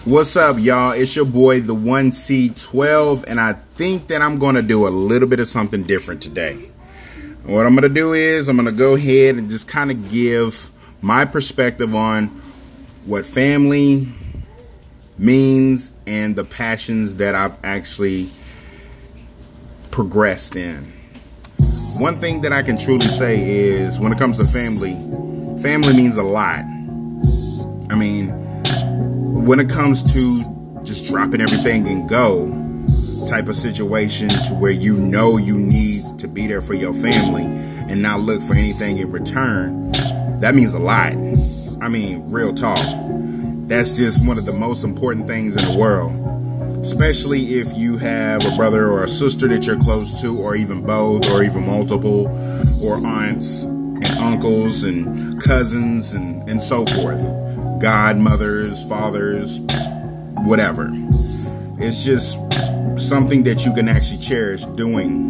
What's up, y'all? It's your boy, the 1C12, and I think that I'm going to do a little bit of something different today. What I'm going to do is I'm going to go ahead and just kind of give my perspective on what family means and the passions that I've actually progressed in. One thing that I can truly say is when it comes to family means a lot. I mean, when it comes to just dropping everything and go type of situation to where you know you need to be there for your family and not look for anything in return, that means a lot. I mean, real talk. That's just one of the most important things in the world, especially if you have a brother or a sister that you're close to, or even both, or even multiple, or aunts and uncles and cousins and so forth. Godmothers, fathers, whatever. It's just something that you can actually cherish doing.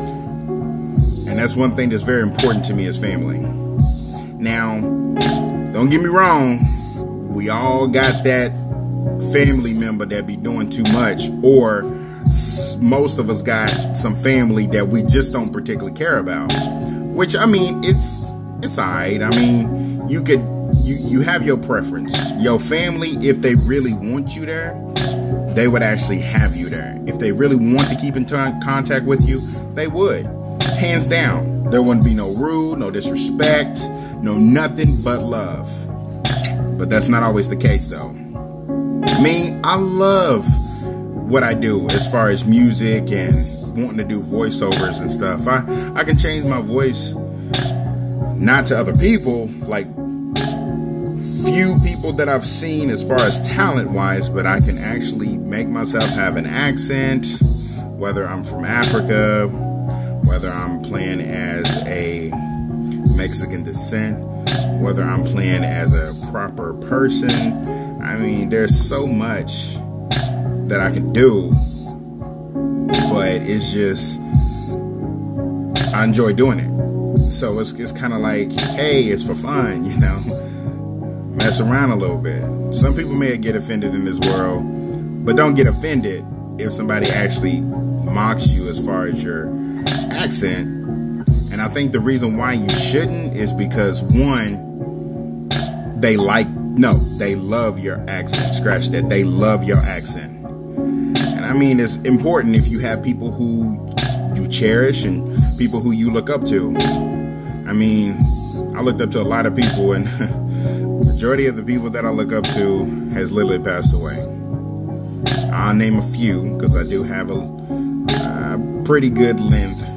And that's one thing that's very important to me as family. Now, don't get me wrong. We all got that family member that be doing too much, or most of us got some family that we just don't particularly care about. Which, I mean, it's alright. I mean, you have your preference. Your family, if they really want you there, they would actually have you there. If they really want to keep in contact with you, they would. Hands down. There wouldn't be no rude, no disrespect, no nothing but love. But that's not always the case, though. Me, I love what I do as far as music and wanting to do voiceovers and stuff. I can change my voice, not to other people, like few people that I've seen as far as talent wise, but I can actually make myself have an accent, whether I'm from Africa, whether I'm playing as a Mexican descent, whether I'm playing as a proper person. I mean, there's so much that I can do, but it's just, I enjoy doing it. So it's kind of like, hey, it's for fun, you know, mess around a little bit. Some people may get offended in this world, but don't get offended if somebody actually mocks you as far as your accent. And I think the reason why you shouldn't is because, one, they love your accent. Scratch that. They love your accent. And I mean, it's important if you have people who you cherish and people who you look up to. I mean, I looked up to a lot of people, and majority of the people that I look up to has literally passed away. I'll name a few because I do have a pretty good list,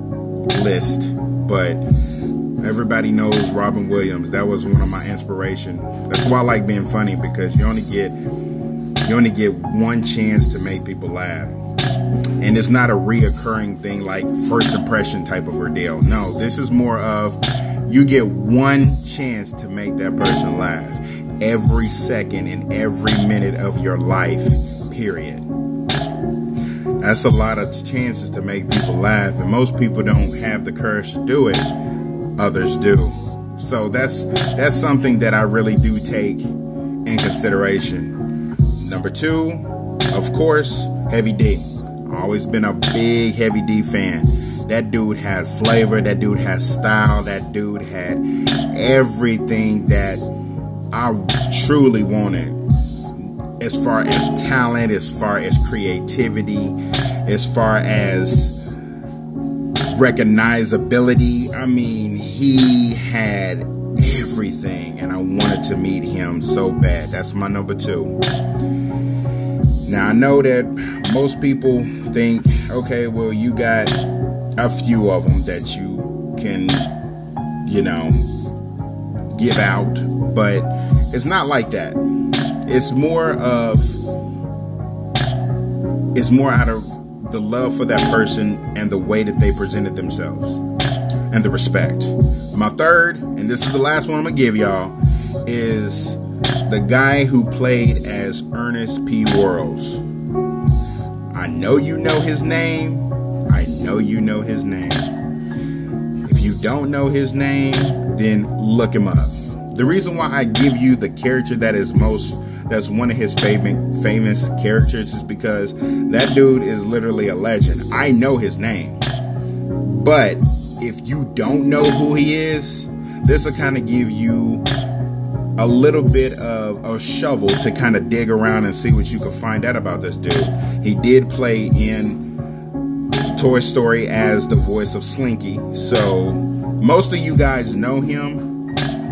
but everybody knows Robin Williams. That was one of my inspiration. That's why I like being funny, because you only get one chance to make people laugh. And it's not a reoccurring thing like first impression type of ordeal. No, this is more of you get one chance to make that person laugh every second and every minute of your life, period. That's a lot of chances to make people laugh, and most people don't have the courage to do it. Others do. So that's something that I really do take in consideration. Number two, of course, Heavy D. I've always been a big Heavy D fan. That dude had flavor. That dude had style. That dude had everything that I truly wanted. As far as talent, as far as creativity, as far as recognizability. I mean, he had everything, and I wanted to meet him so bad. That's my number two. Now, I know that most people think, okay, well, you got a few of them that you can, you know, give out, but it's not like that. It's more out of the love for that person and the way that they presented themselves and the respect. My third, and this is the last one I'm gonna give y'all, is the guy who played as Ernest P. Worrells. I know you know his name. I know you know his name. If you don't know his name, then look him up. The reason why I give you the character that is most that's one of his famous characters, is because that dude is literally a legend. I know his name, but if you don't know who he is, this will kind of give you a little bit of a shovel to kind of dig around and see what you can find out about this dude. He did play in Toy Story as the voice of Slinky, so most of you guys know him.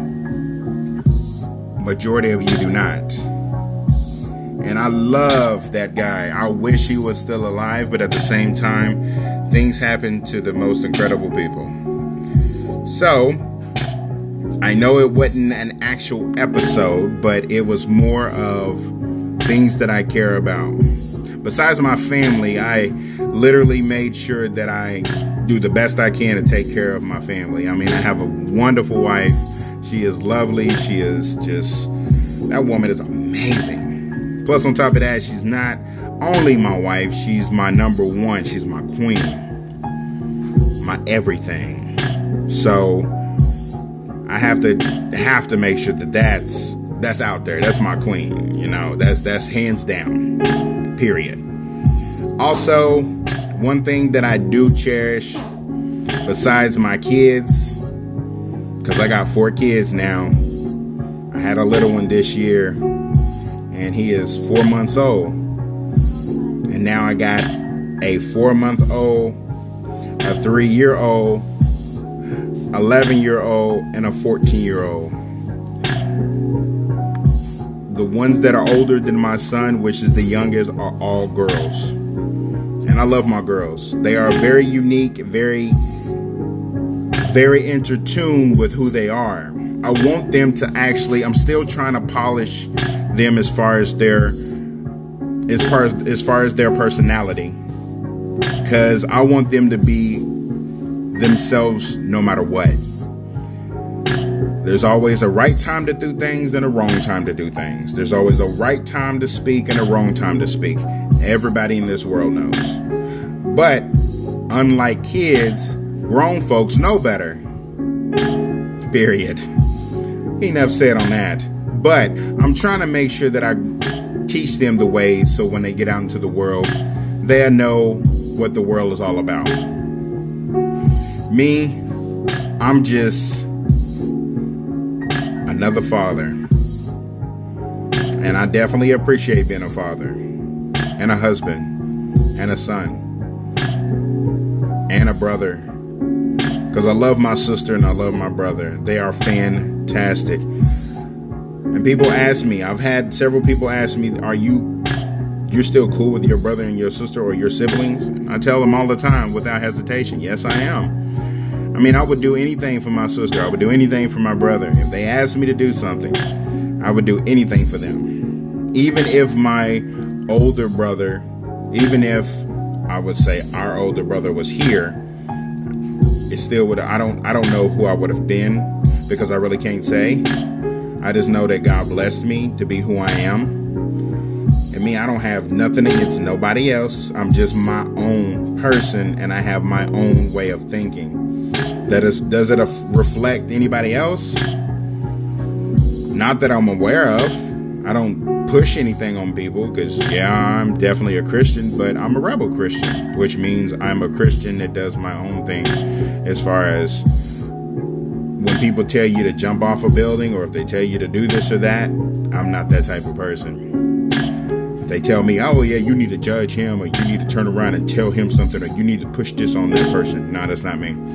Majority of you do not. And I love that guy. I wish he was still alive, but at the same time, things happen to the most incredible people. So I know it wasn't an actual episode, but it was more of things that I care about. Besides my family, I literally made sure that I do the best I can to take care of my family. I mean, I have a wonderful wife. She is lovely. She is just, that woman is amazing. Plus, on top of that, she's not only my wife, she's my number one. She's my queen, my everything. So I have to make sure that that's out there. That's my queen, you know. That's hands down. Period. Also, one thing that I do cherish besides my kids, because I got 4 kids now. I had a little one this year, and he is 4 months old. And now I got a 4-month-old, a 3-year-old, 11-year-old, and a 14-year-old. The ones that are older than my son, which is the youngest, are all girls. And I love my girls. They are very unique, very intertuned with who they are. I want them to actually, I'm still trying to polish them as far as their personality. Because I want them to be themselves no matter what. There's always a right time to do things and a wrong time to do things. There's always a right time to speak and a wrong time to speak. Everybody in this world knows. But unlike kids, grown folks know better. Period. Enough said on that. But I'm trying to make sure that I teach them the ways so when they get out into the world, they'll know what the world is all about. Me, I'm just another father. And I definitely appreciate being a father and a husband and a son and a brother. Because I love my sister and I love my brother. They are fantastic. And people ask me, I've had several people ask me, you're still cool with your brother and your sister or your siblings? I tell them all the time without hesitation, yes, I am. I mean, I would do anything for my sister. I would do anything for my brother. If they asked me to do something, I would do anything for them. Even if my older brother, even if I would say our older brother was here, it still would, I don't know who I would have been, because I really can't say. I just know that God blessed me to be who I am. And me, I don't have nothing against nobody else. I'm just my own person, and I have my own way of thinking. Does it reflect anybody else? Not that I'm aware of. I don't push anything on people, because yeah, I'm definitely a Christian, but I'm a rebel Christian, which means I'm a Christian that does my own thing. As far as when people tell you to jump off a building, or if they tell you to do this or that, I'm not that type of person. If they tell me, oh yeah, you need to judge him, or you need to turn around and tell him something, or you need to push this on that person, no, that's not me.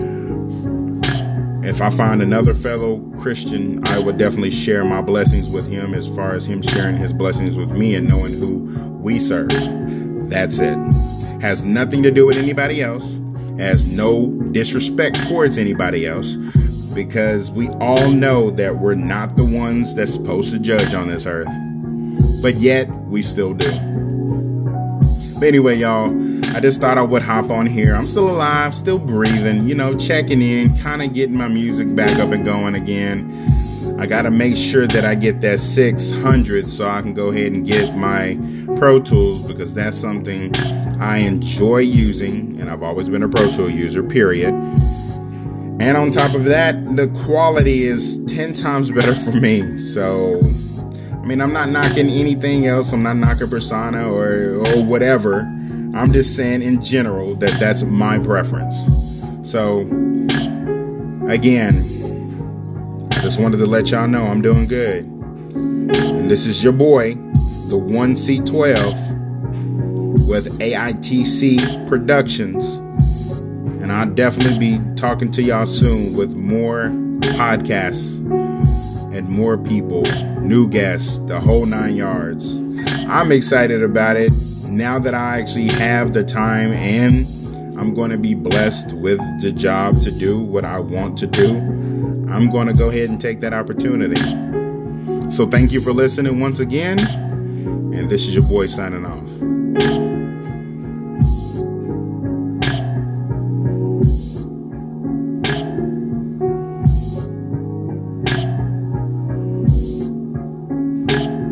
If I find another fellow Christian, I would definitely share my blessings with him, as far as him sharing his blessings with me and knowing who we serve. That's it. Has nothing to do with anybody else. Has no disrespect towards anybody else, because we all know that we're not the ones that's supposed to judge on this earth. But yet, we still do. But anyway, y'all, I just thought I would hop on here. I'm still alive, still breathing, you know, checking in, kind of getting my music back up and going again. I got to make sure that I get that 600 so I can go ahead and get my Pro Tools, because that's something I enjoy using, and I've always been a Pro Tool user, period. And on top of that, the quality is 10 times better for me. So I mean, I'm not knocking anything else. I'm not knocking Persona or whatever. I'm just saying in general that that's my preference. So, again, I just wanted to let y'all know I'm doing good. And this is your boy, the 1C12 with AITC Productions. And I'll definitely be talking to y'all soon with more podcasts and more people, new guests, the whole 9 yards. I'm excited about it now that I actually have the time and I'm going to be blessed with the job to do what I want to do. I'm going to go ahead and take that opportunity. So thank you for listening once again. And this is your boy signing off.